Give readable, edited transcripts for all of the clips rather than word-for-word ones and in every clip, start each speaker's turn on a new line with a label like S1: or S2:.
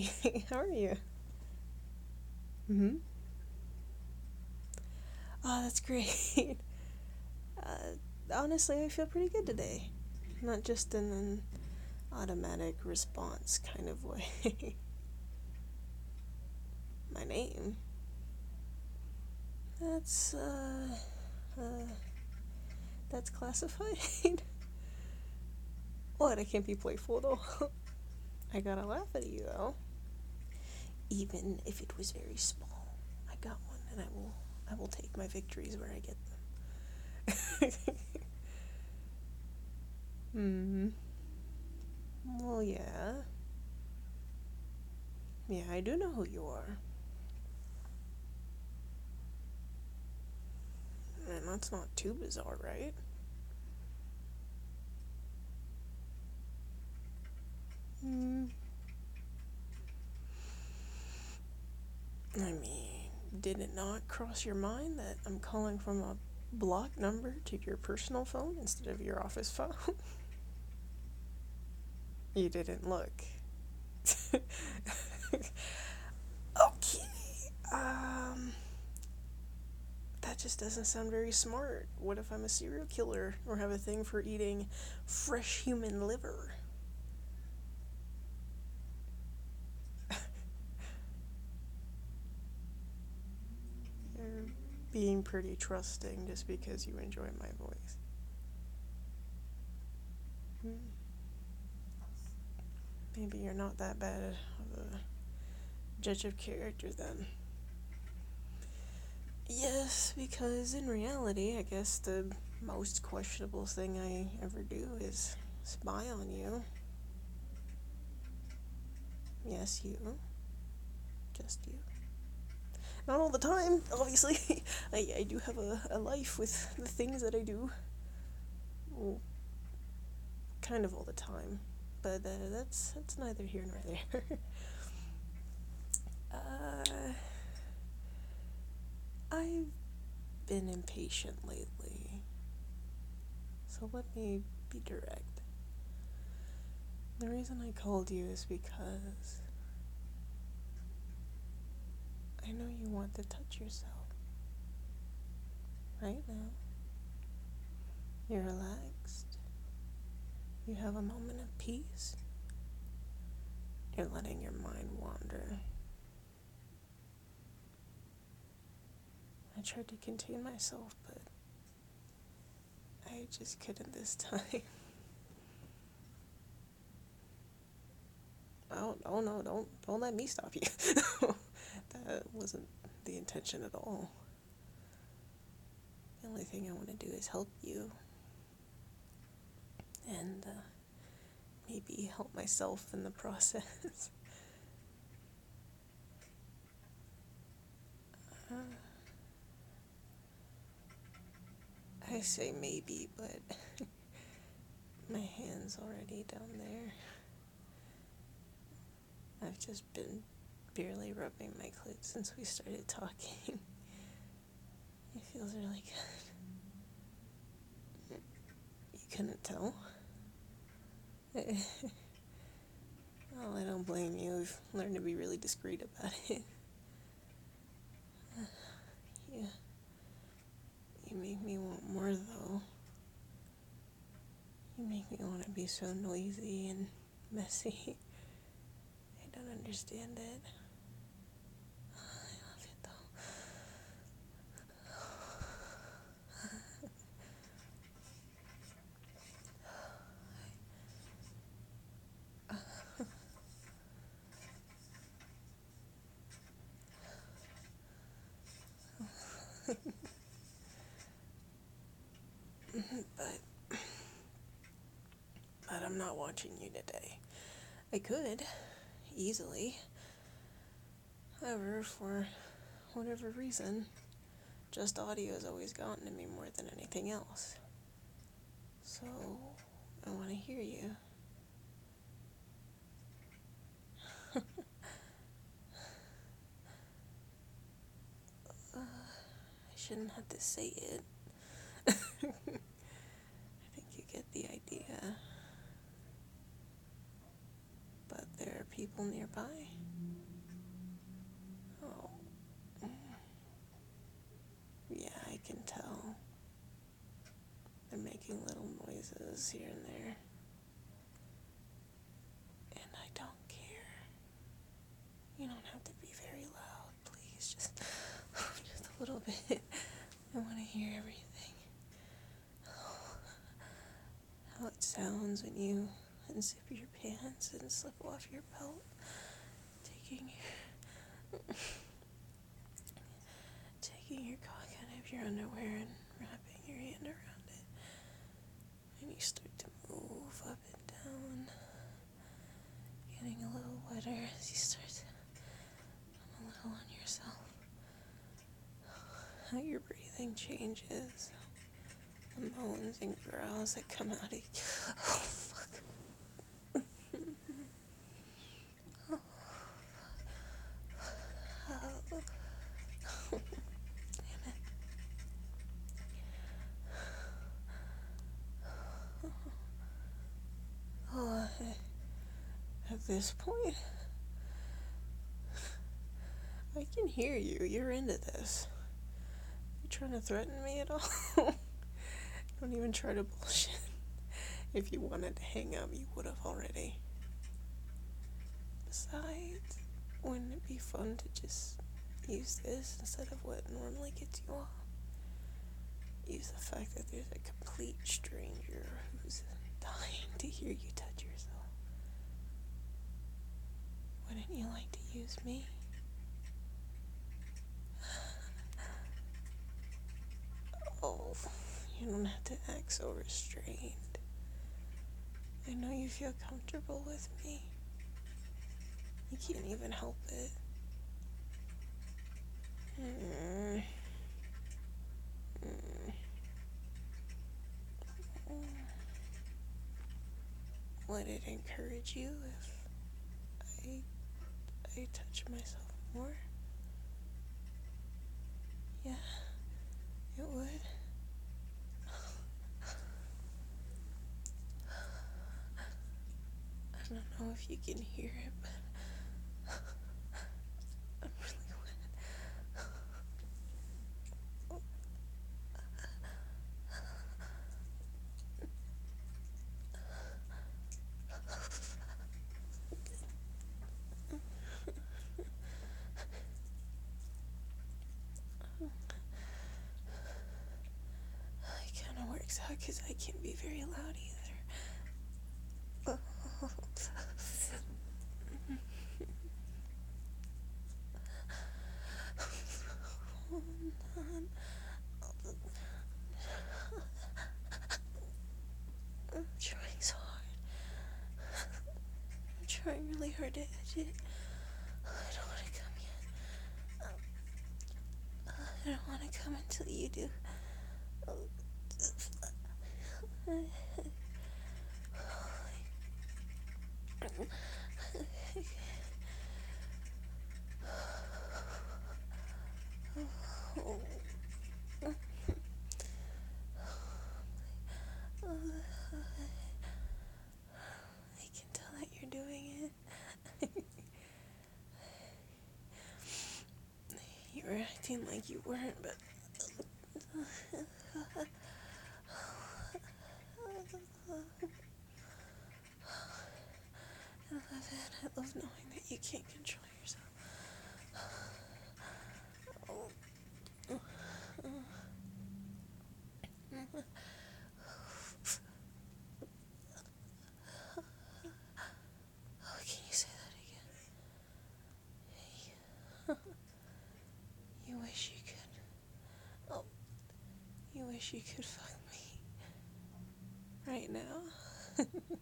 S1: Hey, how are you? Mm-hmm. Oh, that's great. Honestly, I feel pretty good today. Not just in an automatic response kind of way. My name? That's, uh, that's classified? What, I can't be playful at all? I gotta laugh at you, though. Even if it was very small. I got one, and I will take my victories where I get them. Hmm. Well, yeah. Yeah, I do know who you are. And that's not too bizarre, right? Mm, I mean, did it not cross your mind that I'm calling from a block number to your personal phone instead of your office phone? You didn't look. Okay. Um, that just doesn't sound very smart. What if I'm a serial killer or have a thing for eating fresh human liver? You're being pretty trusting just because you enjoy my voice. Hmm. Maybe you're not that bad of a judge of character then. Yes, because in reality, I guess the most questionable thing I ever do is spy on you. Yes, you. Just you. Not all the time, obviously. I do have a life with the things that I do. Well, kind of all the time. But that's neither here nor there. uh, I've been impatient lately. So let me be direct. The reason I called you is because I know you want to touch yourself right now. You're relaxed. You have a moment of peace. You're letting your mind wander. I tried to contain myself, but I just couldn't this time. Oh no, don't let me stop you. That wasn't the intention at all. The only thing I want to do is help you and maybe help myself in the process. uh, I say maybe, but my hand's already down there. I've just been barely rubbing my clit since we started talking. It feels really good. You couldn't tell? Well, I don't blame you. I've learned to be really discreet about it. Yeah, you make me want more though. You make me want to be so noisy and messy. I don't understand it. I love it though. but but I'm not watching you today. I could easily. However, for whatever reason, just audio has always gotten to me more than anything else. So I want to hear you. I shouldn't have to say it. I think you get the idea. But there are people nearby. noises here and there. And I don't care. You don't have to be very loud, please. Just a little bit. I want to hear everything. How it sounds when you unzip your pants and slip off your belt. Taking your cock out of your underwear and wrapping your hand around it. And you start to move up and down. Getting a little wetter as you start to come a little on yourself. How your breathing changes. The moans and growls that come out of you. Oh, fuck. Damn it. Oh, at this point, I can hear you. You're into this. You trying to threaten me at all? Don't even try to bullshit. If you wanted to hang up, you would have already. Besides, wouldn't it be fun to just use this instead of what normally gets you off? Use the fact that there's a complete stranger who's dying to hear you touch yourself. Wouldn't you like to use me? Oh, you don't have to act so restrained. I know you feel comfortable with me. You can't even help it. Would it encourage you if I touch myself more? Yeah, it would. I don't know if you can hear it, but I'm really wet. It kind of works out because I can't be very loud either. I'm trying so hard. I'm trying really hard to edge it. I don't want to come yet. I don't want to come until you do. I can tell that you're doing it. You were acting like you weren't, but I love it. I love knowing that you can't control yourself. Oh, can you say that again? You wish you could. Oh, you wish you could fuck me right now.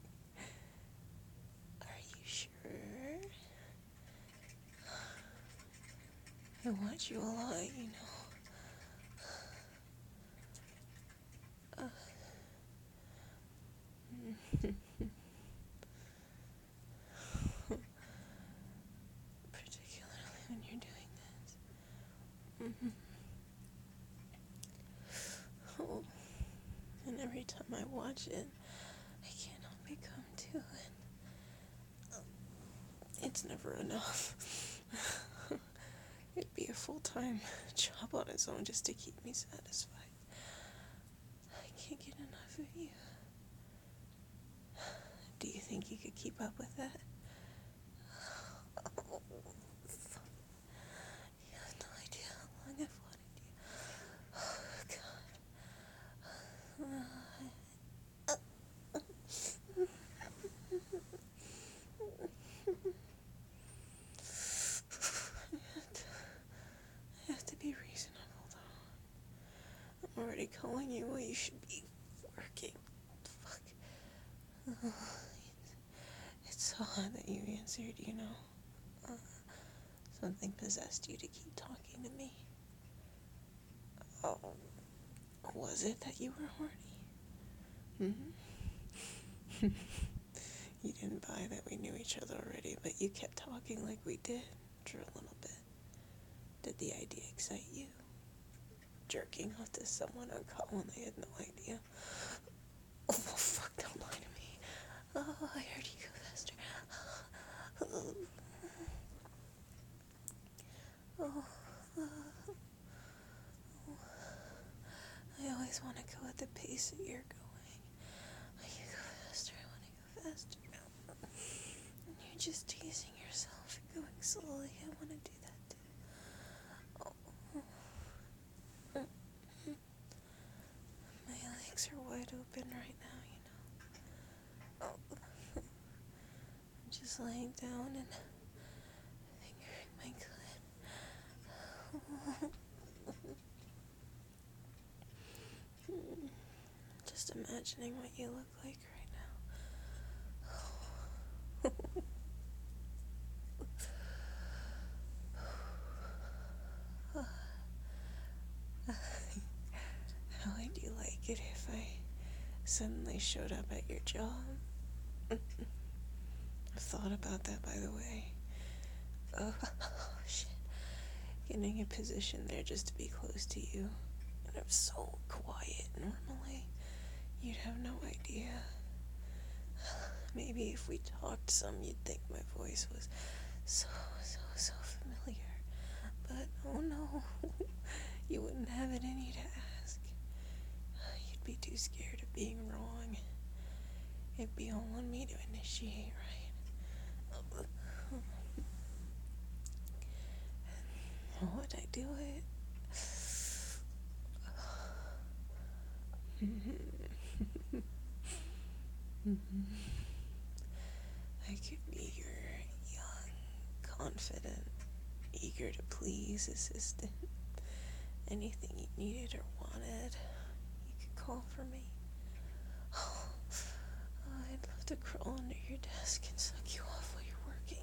S1: Are you sure? I watch you a lot, you know. Particularly when you're doing this. Oh, and every time I watch it, I can't help but come to it. It's never enough. It'd be a full-time job on its own just to keep me satisfied. I can't get enough of you. Do you think you could keep up with that? Oh, you have no idea how long I've wanted you. Oh, I have to be reasonable, though. I'm already calling you while you should be working. Fuck. It's so odd that you answered, you know. Something possessed you to keep talking to me. Oh, was it that you were horny? You didn't buy that we knew each other already, but you kept talking like we did for a little bit. Did the idea excite you? Jerking off to someone on call when they had no idea? Oh, fuck, don't lie to me. Oh, I heard you go faster. Oh, I always want to go at the pace that you're going. You go faster, I want to go faster. And you're just teasing yourself and going slowly. I want to do that too. Oh. My legs are wide open right now, you know. Oh. I'm just laying down and fingering my clit. Just imagining what you look like right now. How would you like it if I suddenly showed up at your job? I've thought about that, by the way. Oh, shit. Getting a position there just to be close to you. And I'm so quiet normally. You'd have no idea. Maybe if we talked some, you'd think my voice was so familiar. But oh no, you wouldn't have it in you to ask. You'd be too scared of being wrong. It'd be all on me to initiate, right? Would I do it? I could be your young, confident, eager to please assistant. Anything you needed or wanted, you could call for me. Oh, I'd love to crawl under your desk and suck you off while you're working.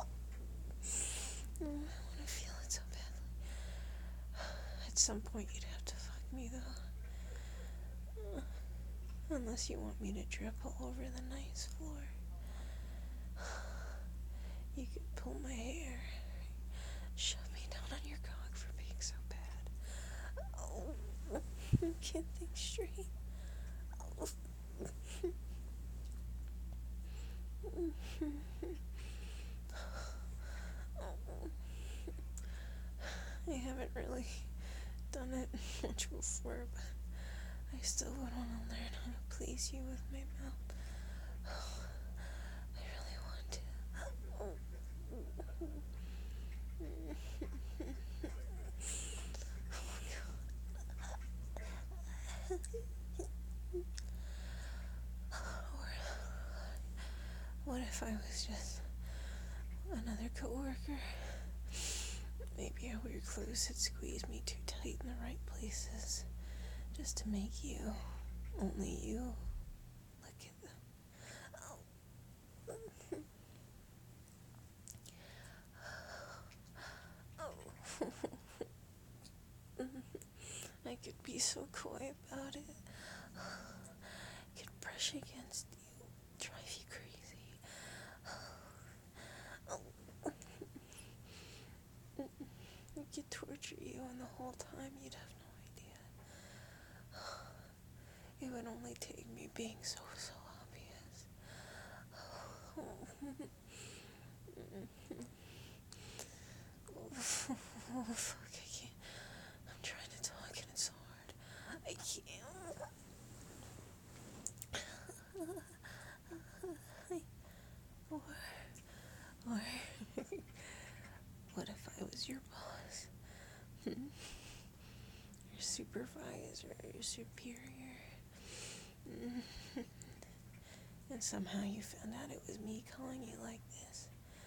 S1: I want to feel it so badly. At some point, you'd have to fuck me, though. Unless you want me to drip all over the nice floor. You could pull my hair, shove me down on your cock for being so bad. Oh, I can't think straight. Oh. I haven't really done it much before, but I still would want to learn how to please you with my mouth. I really want to. Or what if I was just another coworker? Maybe I wear clothes that squeeze me too tight in the right places, just to make you, only you, look at them. Oh. I could be so coy about it. I could brush against you, drive you crazy. I could torture you, and the whole time you'd have no idea. It would only take me being so obvious. Oh, fuck, I can't. I'm trying to talk and it's so hard. I can't. guys are your superior. And somehow you found out it was me calling you like this.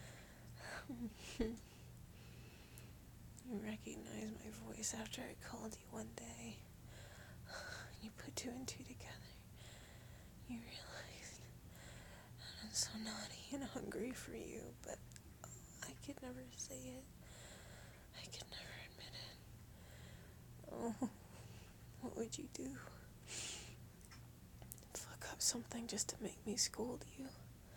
S1: You recognized my voice after I called you one day. You put two and two together. You realized I'm so naughty and hungry for you, but I could never say it. I could never admit it. Oh, what would you do? Fuck up something just to make me scold you?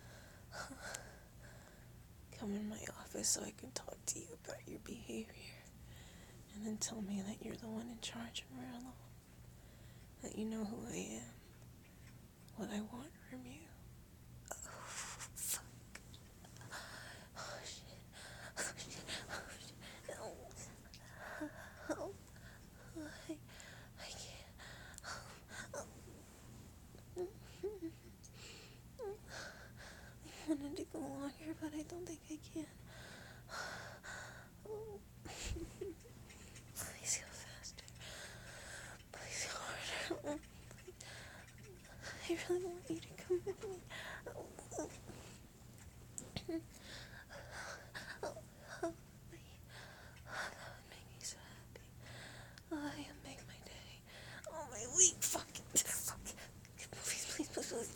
S1: Come in my office so I can talk to you about your behavior, and then tell me that you're the one in charge and we're alone. That you know who I am, what I want from you. Oh, fuck. Oh, shit. Oh, shit. Oh, shit. Oh, I can't. I wanted to go longer, but I don't think I can. Oh. Please go faster. Please go harder. I really want you to come with me. That would make me so happy. It would make my day. Oh, my week. Fuck it. Fuck it. Please.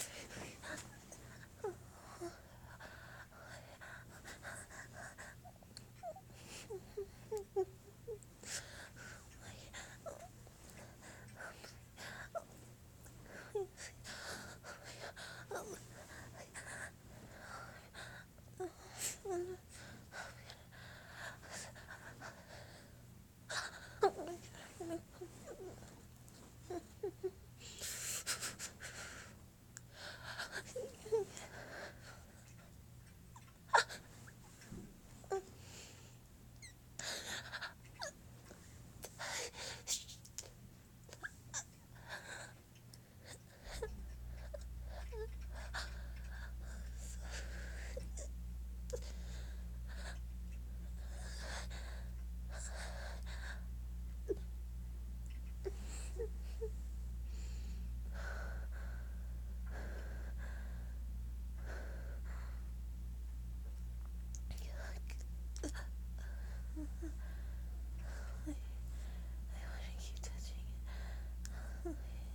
S1: I want to keep touching it.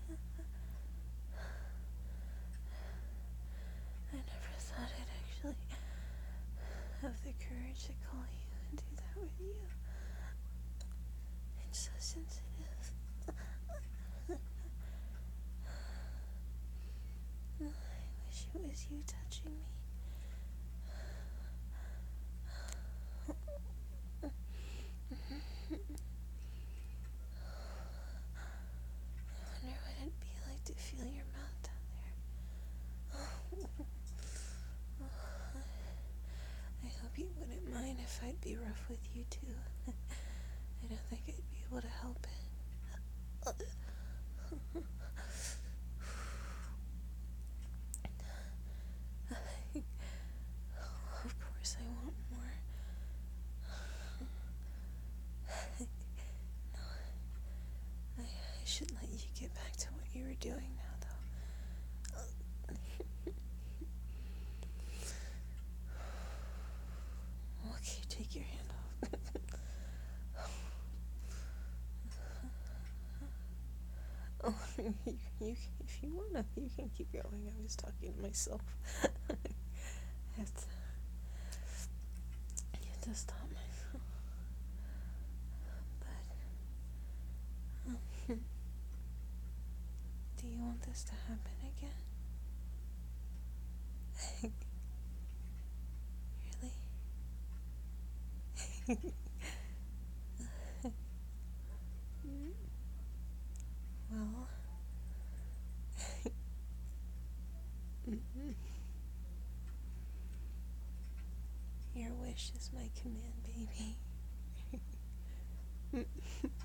S1: I never thought I'd actually have the courage to call you and do that with you. It's so sensitive. I wish it was you touching me. I wonder what it'd be like to feel your mouth down there. I hope you wouldn't mind if I'd be rough with you too. I don't think I'd be able to help it. Of course I want more. No, I should let you get back to what you were doing now, though. Okay, take your hand off. Oh, you, if you wanna, you can keep going. I was talking to myself. I have to stop myself. But, do you want this to happen again? Really? Well, your wish is my command, baby.